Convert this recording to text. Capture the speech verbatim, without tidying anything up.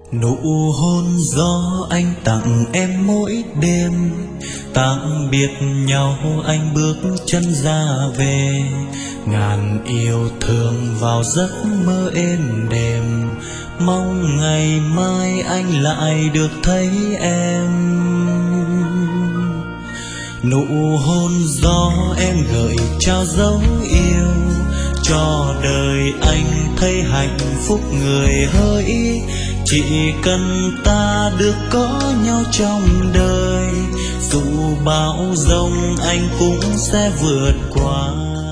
Nụ hôn gió anh tặng em mỗi đêm, tạm biệt nhau anh bước chân ra về. Ngàn yêu thương vào giấc mơ êm đềm, mong ngày mai anh lại được thấy em. Nụ hôn gió em gợi trao dấu yêu, cho đời anh thấy hạnh phúc người hỡi. Chỉ cần ta được có nhau trong đời, dù bão giông anh cũng sẽ vượt qua.